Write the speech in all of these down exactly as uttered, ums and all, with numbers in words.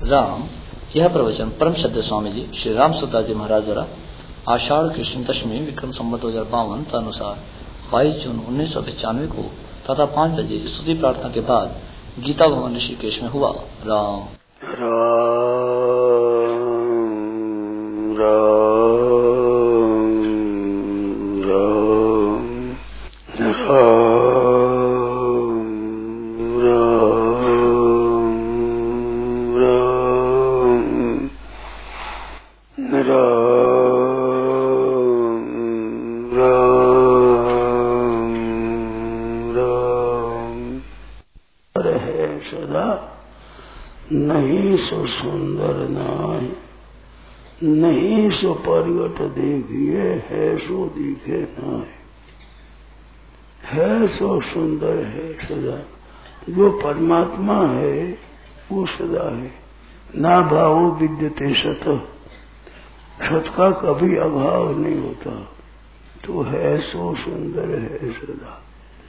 राम। यह प्रवचन परम श्रद्धेय स्वामी जी श्री राम सुता जी महाराज द्वारा आषाढ़ कृष्ण दशमी विक्रम संवत दो हजार बावन अनुसार बाईस जून उन्नीस सौ पचानवे को तथा पांच बजे स्तुति प्रार्थना के बाद गीता भवन ऋषिकेश में हुआ। राम राम नहीं सो सुंदर नाय, नहीं सो प्रगट देखिए, है सो दिखे नाय। है सो सुंदर है सदा, जो परमात्मा है वो सदा है। ना भावो विद्यते सत, सत का कभी अभाव नहीं होता। तो है सो सुंदर है सदा,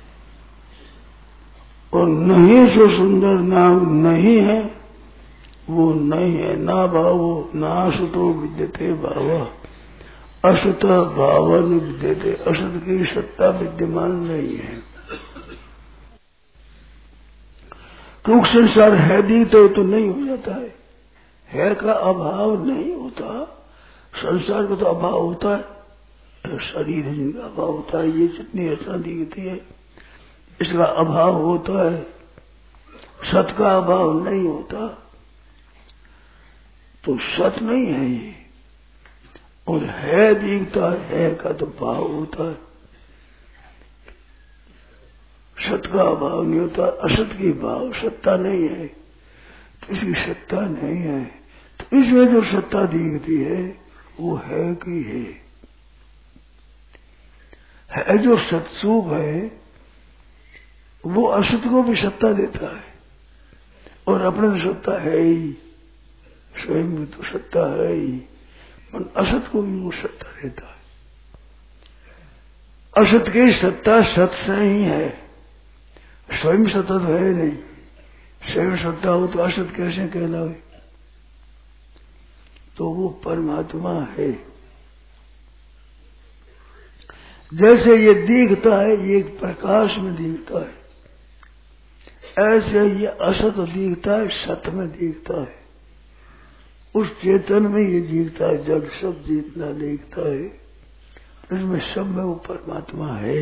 और नहीं सो सुंदर नाम नहीं है वो नहीं है। ना भावो ना असतो विद्यते भाव, असत भावन विद्यते। असत की सत्ता विद्यमान नहीं है, क्योंकि संसार है दिखता है तो नहीं हो जाता है। है का अभाव नहीं होता, संसार का तो अभाव होता है। शरीर जिनका अभाव होता है, ये जितनी रचना दिखती है इसका अभाव होता है, सत का अभाव नहीं होता। तो सत नहीं है ये, और है दिखता है, है का तो भाव होता है। सत का अभाव नहीं होता, असत की भाव सत्ता नहीं है, तो इसकी सत्ता नहीं है। तो इसमें जो सत्ता दिखती है वो है कि है, है जो सत्सुख है वो असत को भी सत्ता देता है, और अपने तो सत्ता है ही, स्वयं में तो सत्ता है ही, पर असत को भी वो सत्ता देता है। असत की सत्ता सत से ही है, स्वयं सत्ता तो है नहीं। स्वयं सत्ता हो तो असत कैसे कहलावे? तो वो परमात्मा है। जैसे ये दिखता है, ये प्रकाश में दिखता है, ऐसे ये असत दिखता है, सत में दिखता है। उस चेतन में ये दिखता है, जब सब जितना दिखता है इसमें सब में वो परमात्मा है।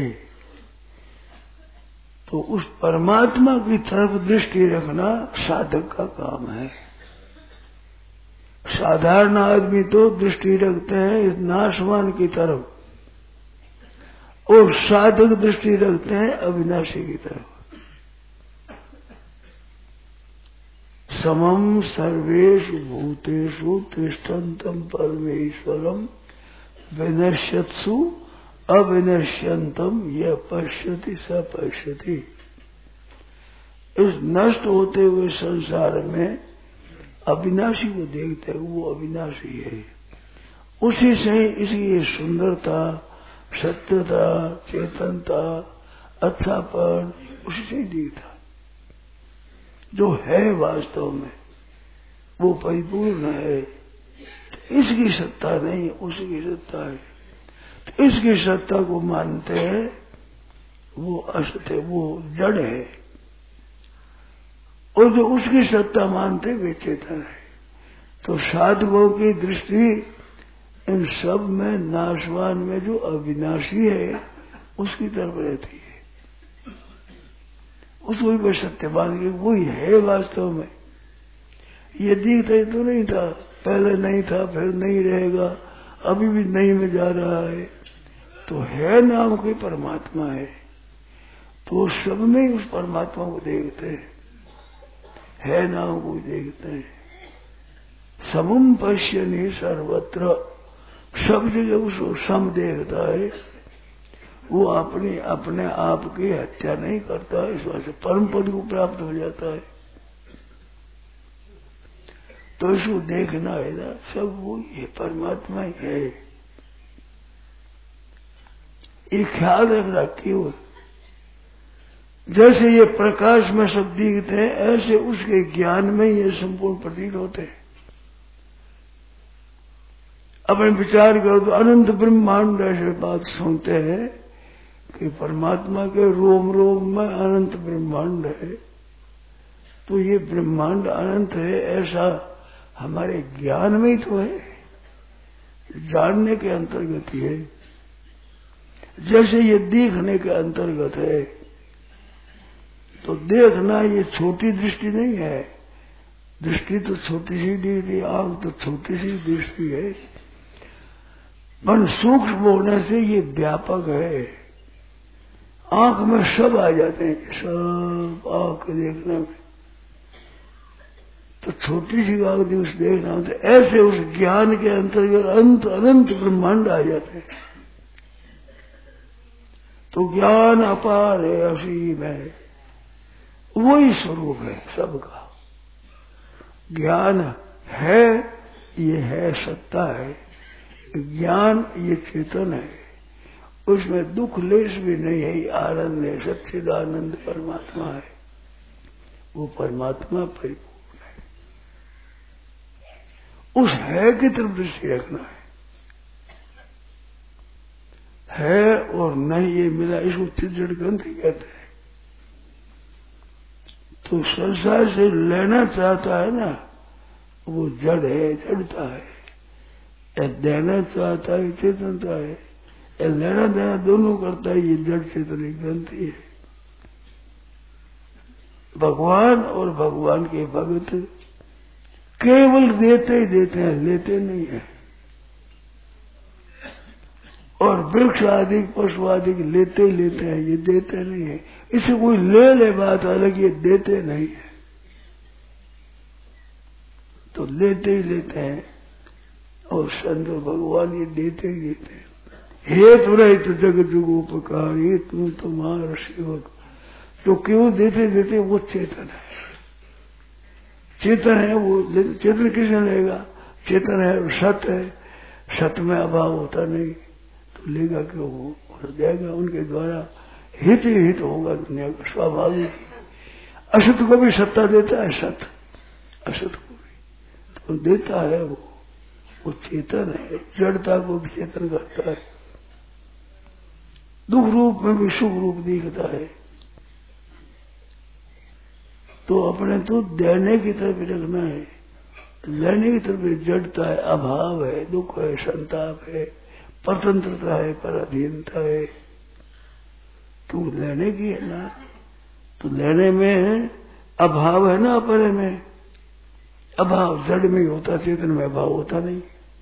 तो उस परमात्मा की तरफ दृष्टि रखना साधक का काम है। साधारण आदमी तो दृष्टि रखते हैं इस नाशवान की तरफ, और साधक दृष्टि रखते हैं अविनाशी की तरफ। समम सर्वेषु भूतेषु तिष्ठन्तम परमेश्वरम विनश्यत्सु अविनश्यंतम यह पश्यति स पश्यति। इस नष्ट होते हुए संसार में अविनाशी को देखते हैं, वो अविनाशी है। उसी से ही इसकी सुंदरता, सत्यता, चेतनता, अच्छापन उसी से ही दिखता। जो है वास्तव में वो परिपूर्ण है, तो इसकी सत्ता नहीं, उसकी सत्ता है। तो इसकी सत्ता को मानते हैं वो असत है, वो जड़ है, और जो उसकी सत्ता मानते वे चेतन है। तो साधकों की दृष्टि इन सब में, नाशवान में जो अविनाशी है उसकी तरफ रहती है। उसको भी बस सत्य मान के वही है वास्तव में। ये दिखता तो नहीं था, पहले नहीं था, फिर नहीं रहेगा, अभी भी नहीं में जा रहा है। तो है नाम कोई परमात्मा है, तो सब में उस परमात्मा को देखते हैं, है नाम को देखते हैं। समम पश्यनि सर्वत्र, सब जगह उसको सम देखता है। वो अपने अपने आप की हत्या नहीं करता है, इस वजह से परम पद को प्राप्त हो जाता है। तो इसको देखना है ना, सब वो ये परमात्मा ही है। ये ख्याल रखना क्यों? जैसे ये प्रकाश में सब दिखते हैं, ऐसे उसके ज्ञान में ये संपूर्ण प्रतीत होते हैं। अपने विचार करो तो अनंत ब्रह्मांड ऐसे बात सुनते हैं कि परमात्मा के रोम रोम में अनंत ब्रह्मांड है। तो ये ब्रह्मांड अनंत है ऐसा हमारे ज्ञान में ही तो है, जानने के अंतर्गत ही है। जैसे ये देखने के अंतर्गत है, तो देखना ये छोटी दृष्टि नहीं है। दृष्टि तो छोटी सी दिखती, आंख तो छोटी सी दृष्टि है, पर सूक्ष्म होने से ये व्यापक है। आंख में सब आ जाते हैं, सब आंख देखने में। तो छोटी सी आंख उस देखना होता है, ऐसे उस ज्ञान के अंतर्गत अंत अनंत ब्रह्मांड आ जाते हैं। तो ज्ञान अपार है, असीम है, वही स्वरूप है सबका। ज्ञान है, ये है सत्ता है। ज्ञान ये चेतन है, उसमें दुख लेश भी नहीं है, ये आनंद है, सच्चिदानंद परमात्मा है। वो परमात्मा परिपूर्ण है। उस है की तरफ दृष्टि रखना है। है और नहीं ये मिला, इसको चिज्जड़ ग्रंथि कहते हैं। तो संसार से लेना चाहता है ना, वो जड़ है, जड़ता है। ये देना चाहता है, चेतनता है। ये लेना देना दोनों करता है, ये जड़ चेतन ग्रंथि है। भगवान और भगवान के भगत केवल देते ही देते हैं, लेते नहीं है। और वृक्ष आदि पशु आदि लेते ही लेते हैं, ये देते नहीं है। इसे कोई ले ले बात अलग, ये देते नहीं है। तो लेते ही लेते हैं, और संत भगवान ये देते ही देते हैं। हेतु रहित जग जुगोपकार, ये तुम तुम्हारा सेवक। तो क्यों देते देते? वो चेतन है, चेतन है वो। चेतन किसने लेगा? चेतन है, सत है, सत में अभाव होता नहीं, तो लेगा क्यों? वो हो जाएगा उनके द्वारा। हित ही हित होगा दुनिया का, स्वाभाविक। असत को भी सत्ता देता है, सत असत को भी तो देता है। वो वो चेतन है, जड़ता को भी चेतन करता है। दुख रूप में भी सुख रूप दिखता है। तो अपने तो देने की तरफ रखना है, लेने की तरफ जड़ता है, अभाव है, दुख है, संताप है, परतंत्रता है, पराधीनता है। तू लेने की है ना, तो लेने में अभाव है ना, अपने में अभाव जड़ में ही होता, चेतन में अभाव होता नहीं,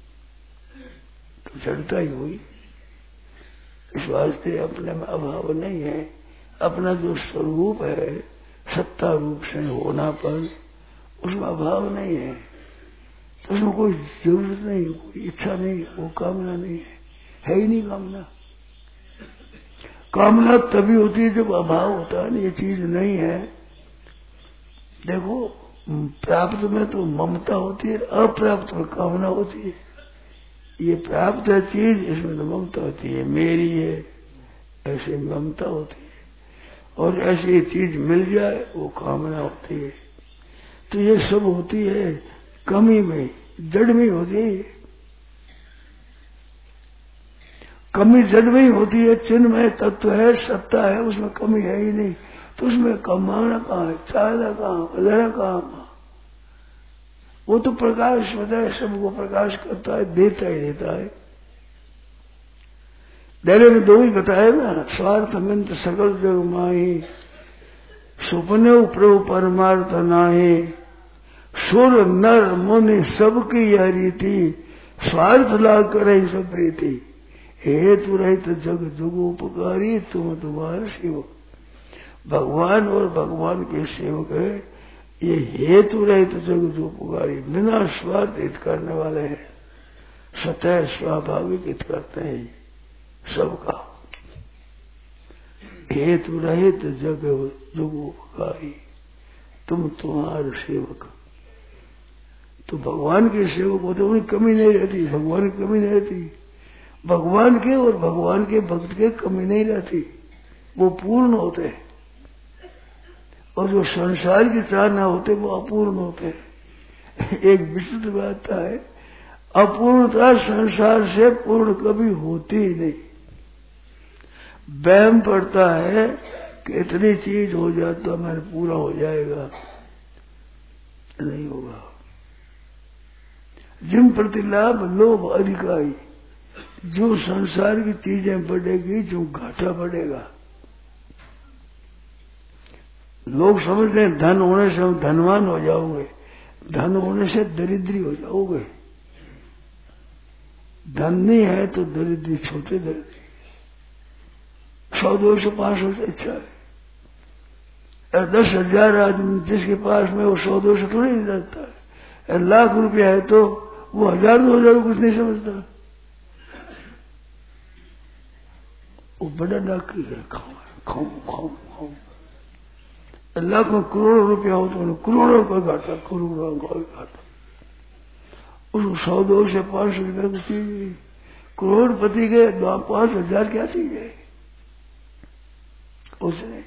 तो जड़ता ही हुई। इस वास्ते अपने में अभाव नहीं है। अपना जो स्वरूप है सत्ता रूप से होना पर, उसमें अभाव नहीं है। तो उसमें कोई जरूरत नहीं, कोई इच्छा नहीं, वो कामना नहीं है, है ही नहीं कामना। कामना तभी होती है जब अभाव होता है, ये चीज नहीं है। देखो प्राप्त में तो ममता होती है, अप्राप्त में कामना होती है। ये प्राप्त है चीज, इसमें तो ममता होती है, मेरी है, ऐसे ममता होती है। और ऐसी चीज मिल जाए वो कामना होती है। तो ये सब होती है कमी में, जड़ में होती है। कमी जड़ में ही होती है। चिन्ह में तत्व है, सत्ता है, उसमें कमी है ही नहीं। तो उसमें कमाना कहाँ है, चाहना कहाँ, बदलना कहाँ? वो तो प्रकाश होता है, सबको प्रकाश करता है, देता ही देता है। देने में दो ही बताए ना, स्वार्थ मिंत सकल जग माही, सुपने प्रभु परमार्थ नाहे। सुर नर मुनि सबकी यह रीति, स्वार्थ लाग करे सब प्रीति। हेतु रहित जग जुगोपकारी, तुम तुम्हारा सेवक। भगवान और भगवान के सेवक है ये, हेतु रहित जग जुगोपकारी, बिना स्वार्थ हित करने वाले हैं, सतह स्वाभाविक हित करते हैं सबका। हेतु रहित जग जुगोपकारी, तुम तुम्हारा सेवक। तो भगवान के सेवक होते उनकी कमी नहीं रहती, भगवान की कमी नहीं रहती। भगवान के और भगवान के भक्त के कमी नहीं रहती, वो पूर्ण होते हैं। और जो संसार की चाहना होते वो अपूर्ण होते हैं। एक विचित्र बात है, अपूर्णता संसार से पूर्ण कभी होती ही नहीं। वहम पड़ता है कि इतनी चीज हो जाए तो हमारे पूरा हो जाएगा, नहीं होगा। जिन प्रति लाभ लोभ अधिकारी, जो संसार की चीजें बढ़ेगी जो घाटा बढ़ेगा। लोग समझते हैं धन होने से हम धनवान हो जाओगे, धन होने से दरिद्री हो जाओगे। धन नहीं है तो दरिद्री, छोटे दरिद्री। सौ दो सौ पांच सौ से अच्छा है। दस हजार आदमी जिसके पास में वो सौ दो सौ थोड़ी नहीं रहता है। लाख रुपया है तो वो हजार दो हजार कुछ नहीं समझता, वो बड़ा डाकी है, खाओ खाओ खाओ खाओ। लाखों करोड़ों रुपया हो तो करोड़ों का घाटा, करोड़ों का घाटा। उसको सौ दो से पांच सौ रुपया की चीज, करोड़पति के दो पांच हजार क्या चीज है उसने।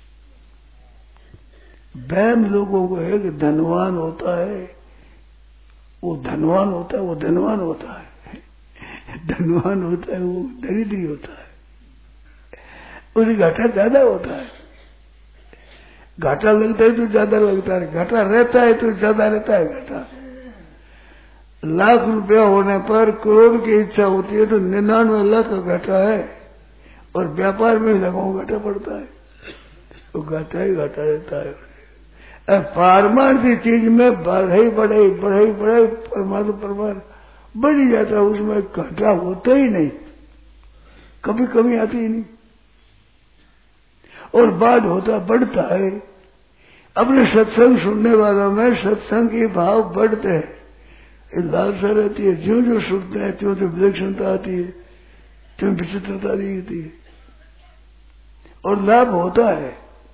वहम लोगों को है कि धनवान होता है, वो धनवान होता है, वो धनवान होता है, धनवान होता है वो दरिद्री होता है, उसे घाटा ज्यादा होता है। घाटा लगता है तो ज्यादा लगता है, घाटा रहता है तो ज्यादा रहता है घाटा। लाख रुपया होने पर करोड़ की इच्छा होती है तो निन्यानवे लाख का घाटा है, और व्यापार में लाखों घाटा पड़ता है, तो घाटा ही घाटा रहता है। पारमार्थिक चीज में बढ़ाई बढ़ाई बढ़ाई बढ़ाई परमाणु परमाणु बढ़ी जाता है, उसमें घाटा होता ही नहीं, कभी कमी आती ही नहीं, और बाद होता बढ़ता है। अपने सत्संग सुनने वालों में सत्संग के भाव बढ़ते हैं, लालसा रहती है। जो जो सुनते हैं त्यों त्यों विलक्षणता आती है, त्यों विचित्रता दिखती है, और लाभ होता है।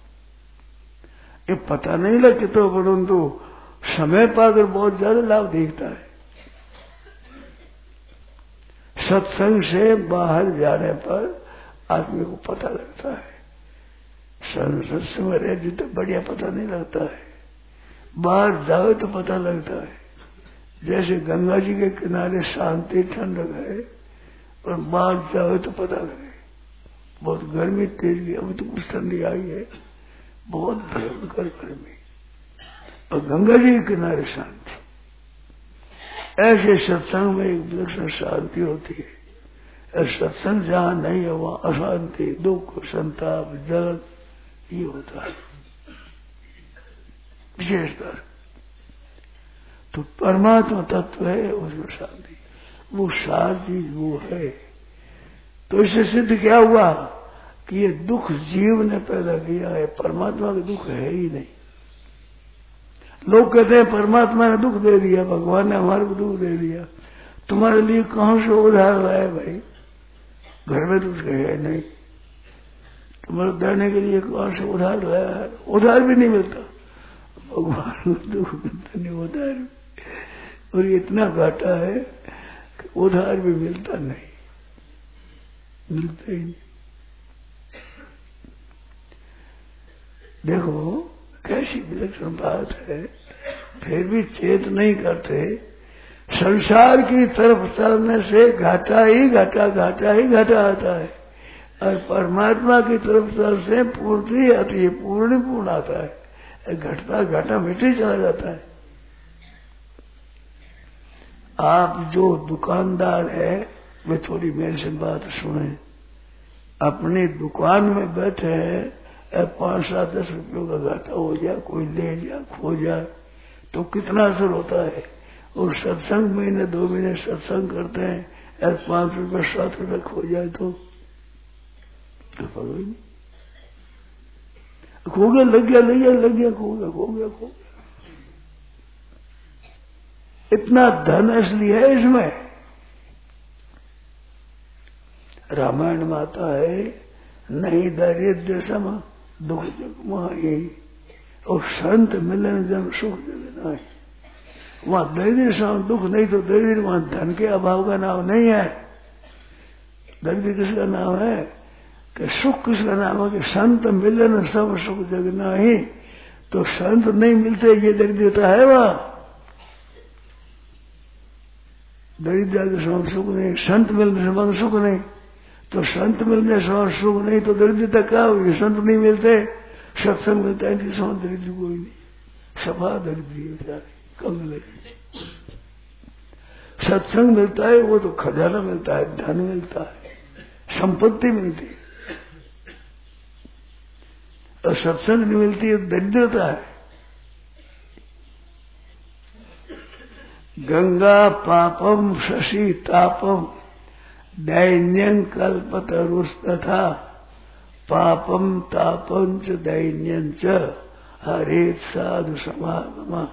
ये पता नहीं लगता तो परंतु समय पाकर बहुत ज्यादा लाभ दिखता है। सत्संग से बाहर जाने पर आदमी को पता लगता है। सत्संग में रह तो बढ़िया पता नहीं लगता है, बाहर जाओ तो पता लगता है। जैसे गंगा जी के किनारे शांति ठंडक है, और बाहर जाओ तो पता लगे बहुत गर्मी तेज भी, अभी तो कुछ ठंडी आई है, बहुत भयंकर गर्मी, और गंगा जी के किनारे शांति। ऐसे सत्संग में एक विलक्षण शांति होती है। सत्संग जहां नहीं है वहां अशांति, दुख, संताप, जलन ये होता है विशेषकर। तो परमात्मा तत्व है उसमें शांति, वो सार चीज वो है। तो इससे सिद्ध क्या हुआ कि ये दुख जीव ने पैदा किया है, परमात्मा का दुख है ही नहीं। लोग कहते हैं परमात्मा ने दुख दे दिया, भगवान ने हमारे को दुख दे दिया। तुम्हारे लिए कहां से उधार लाए भाई, घर में तो उसके है नहीं, तुम्हारे देने के लिए कहां से उधार लाया है? उधार भी नहीं मिलता, भगवान को दुख मिलता नहीं उधार, और इतना घाटा है कि उधार भी मिलता नहीं, मिलता ही नहीं। देखो कैसी विलक्षण बात है, फिर भी चेत नहीं करते। संसार की तरफ चलने से घाटा ही घाटा घाटा ही घाटा आता है, और परमात्मा की तरफ चल से पूर्ति आती है, पूर्ण पूर्ण आता है, घटता घाटा मिटे चला जाता है। आप जो दुकानदार है वे थोड़ी मेरे से बात सुने। अपनी दुकान में बैठे हैं, पांच सात दस रुपयों का घाटा हो जाए, कोई ले जाए खो जाए तो कितना असर होता है। और सत्संग महीने दो महीने सत्संग करते हैं, पांच रुपये सात रुपये खो जाए तो खो गया, लग गया लग गया लग गया खो गया खो गया खो गया। इतना धन असली है इसमें। रामायण में आता है, नहीं दरिद्र सम दुख जग माही, और संत मिलन जन सुख जग नाही। वहां दरिद्र सम दुख नहीं तो दरिद्र, वहां धन के अभाव का नाम नहीं है। दरिद्र किसका नाम है कि सुख किसका नाम है कि संत मिलन सब सुख जग नाही। तो संत नहीं मिलते, ये दरिद्रता है वहां। दरिद्रता के समान सुख नहीं, संत मिलने से समान सुख नहीं। तो संत मिलने से समान सुख नहीं तो दरिद्रता क्या होगी? संत नहीं मिलते, सत्संग मिलता है, समान दरिद्र कोई नहीं, सभा दरिद्री बेचारे कंगले। सत्संग मिलता है वो तो खजाना मिलता है, धन मिलता है, संपत्ति मिलती है। और सत्संग नहीं मिलती है, दरिद्रता है। गंगा पापम शशि तापम दैन्यं कल्पतरुस्तथा पापम तापं च दैन्यं च हरेत साधु समागम।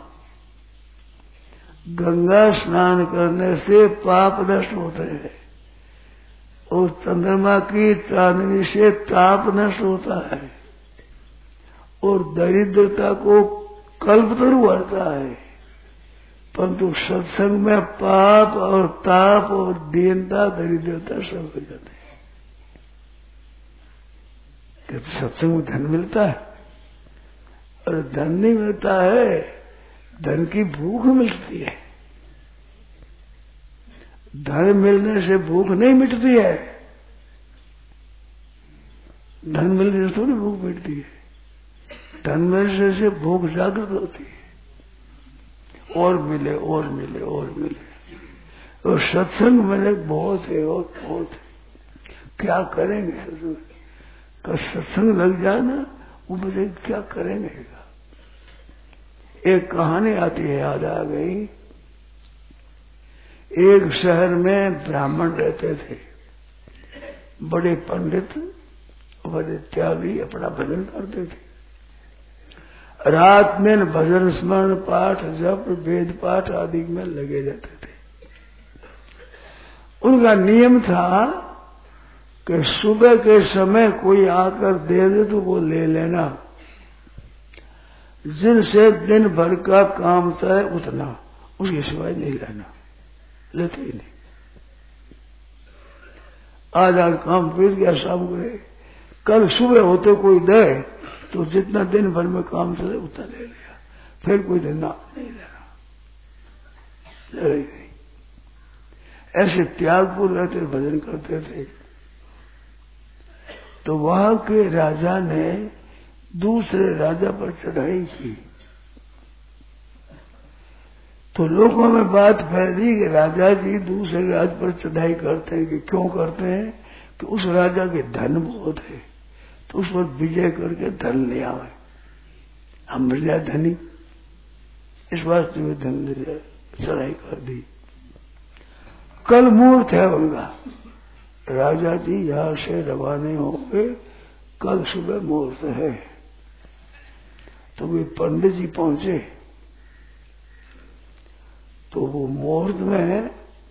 गंगा स्नान करने से पाप नष्ट होते हैं और चंद्रमा की चांदनी से ताप नष्ट होता है और दरिद्रता को कल्पतरु बढ़ता है। परंतु सत्संग में पाप और ताप और दीनता दरिद्रता सब हो जाते हैं। तो सत्संग में धन मिलता है और धन नहीं मिलता है, धन की भूख मिलती है। धन मिलने से भूख नहीं मिटती है, धन मिलने से थोड़ी भूख मिटती है। धन मिलने से भूख जागृत होती है, और मिले और मिले और मिले। और सत्संग मिले बहुत है और बहुत है। क्या करेंगे सत्संग? का सत्संग लग जाए ना, वो मुझे क्या करेंगे? एक कहानी आती है, याद आ गई। एक शहर में ब्राह्मण रहते थे, बड़े पंडित, बड़े त्यागी, अपना भजन करते थे। रात में भजन स्मरण पाठ जप वेद पाठ आदि में लगे रहते थे। उनका नियम था कि सुबह के समय कोई आकर दे दे तो वो ले लेना, जिनसे दिन भर का काम चाहे उतना, उसके सिवाय नहीं लेना, लेते ही नहीं। आज आज काम बीत गया, शाम को कल सुबह होते कोई दे तो जितना दिन भर में काम चले उतना ले लिया, फिर कोई दिन ना नहीं लेना, ले नहीं। ऐसे त्यागपुर रहते भजन करते थे। तो वहां के राजा ने दूसरे राजा पर चढ़ाई की, तो लोगों में बात फैली कि राजा जी दूसरे राज पर चढ़ाई करते हैं। कि क्यों करते हैं? कि उस राजा के धन बहुत है, तो उस पर विजय करके धन ले आवे। हम मिल जाए धनी, इस वास्ते में धन ले जाए, चढ़ाई कर दी। कल मुहूर्त है उनका, राजा जी यहां से रवाने होंगे, कल सुबह मुहूर्त है। तो वे पंडित जी पहुंचे, तो वो मुहूर्त में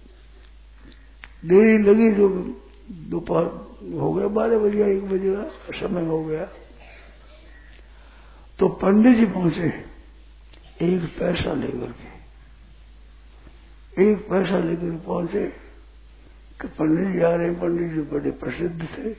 देरी लगी, जो दोपहर हो गया, बारह बजे एक बजे का समय हो गया। तो पंडित जी पहुंचे एक पैसा लेकर के, एक पैसा लेकर पहुंचे कि पंडित जी आ रहे। पंडित जी बड़े प्रसिद्ध थे,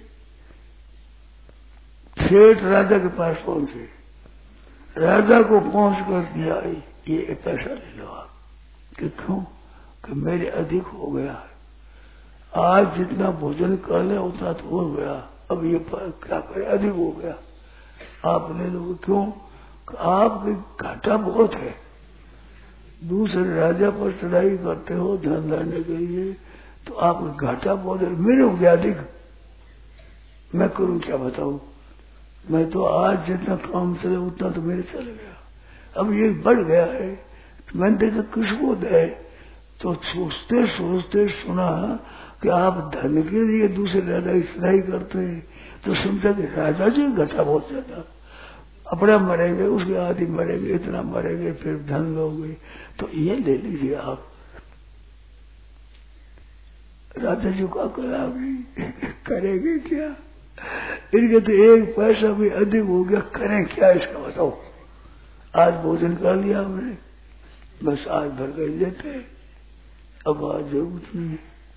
सेठ राजा के पास पहुंचे, राजा को पहुंच कर दिया, ये पैसा ले लो आप। कि क्यों? कि मेरे अधिक हो गया है, आज जितना भोजन कर ले उतना तो हो गया, अब ये क्या करे, अधिक हो गया, आप ले लो। क्यों? आपकी घाटा बहुत है, दूसरे राजा पर चढ़ाई करते हो धन लाने के लिए, तो आपका घाटा बहुत है, मेरे हो गया अधिक, मैं करूं क्या बताऊं? मैं तो आज जितना काम चले उतना तो मेरे चल गया, अब ये बढ़ गया है, तो मैंने देखा किसको दे। तो सोचते सोचते सुना कि आप धन के लिए दूसरे राजा की चढ़ाई करते हैं, तो समझा कि राजा जी घटा बहुत ज्यादा, अपना मरेंगे, उसके आदि मरेंगे, इतना मरेंगे, फिर धन लोगे, तो ये ले लीजिए आप। राजा जी का करा भी करेंगे क्या? इनके तो एक पैसा भी अधिक हो गया, करें क्या इसका बताओ? आज भोजन कर लिया हमने, बस आज भर कर लेते, अब आज जरूरत नहीं।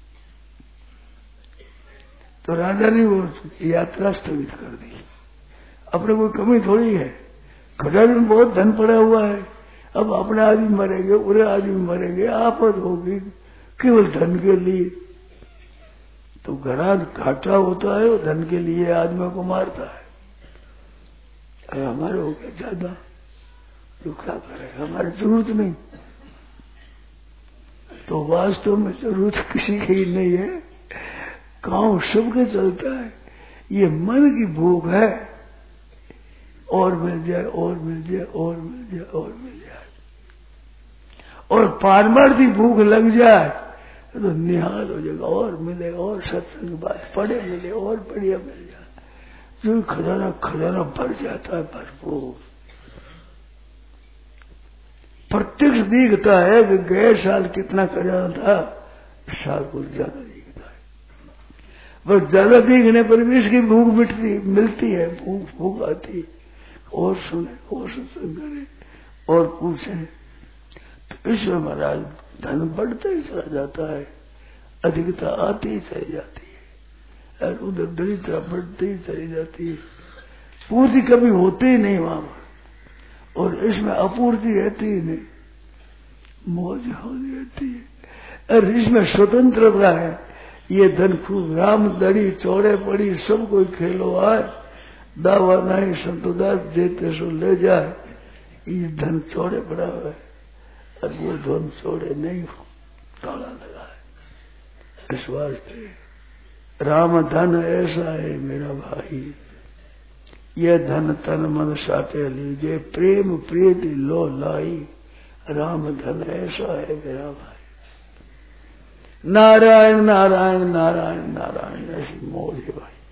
तो राजा ने वो यात्रा स्थगित कर दी। अपने कोई कमी थोड़ी है, खजाने में बहुत धन पड़ा हुआ है, अब अपने आदमी मरेंगे, पूरे आदमी मरेंगे, आफत होगी केवल धन के लिए। तो घना घाटा होता है, वो धन के लिए आदमी को मारता है। अरे हमारे हो गया ज्यादा, तो क्या करें, हमारी जरूरत नहीं। तो वास्तव में जरूरत किसी की ही नहीं है, काम सबके चलता है। ये मन की भूख है, और मिल जाए और मिल जाए और मिल जाए और मिल जाए। और पारमार्थी भूख लग जाए तो निहाल हो जाएगा, और मिले और सत्संग बात पढ़े मिले और बढ़िया मिल जाए, जो खजाना खजाना भर जाता है भरपूर। प्रत्यक्ष दिखता है कि गए साल कितना खजाना था, इस साल कुछ ज्यादा दिखता है। बस ज्यादा दिखने पर भी इसकी भूख मिटती मिलती है, भूख भूख आती है, और सुने और सत्संग करे और पूछे। तो इसमें महाराज धन बढ़ता ही चला जाता है, अधिकता आती ही चली जाती है, और उधर दरिद्रता बढ़ती ही चली जाती है, पूर्ति कभी होती ही नहीं वहां पर। और इसमें अपूर्ति रहती ही नहीं, मौज होती रहती है। और इसमें स्वतंत्रता है, ये धन खूब राम दड़ी चौड़े पड़ी सब कोई खेलो आए, दावा नहीं संतोदास देते सो ले जाए। ये धन चौड़े पड़ा हुआ है, और वो धन चौड़े नहीं हो, ताला लगा है। इस वास्ते राम धन ऐसा है मेरा भाई, ये धन तन मन साथे लीजिए, प्रेम प्रीति लो लाई, राम धन ऐसा है मेरा भाई। नारायण नारायण नारायण नारायण, ऐसी मौज है भाई।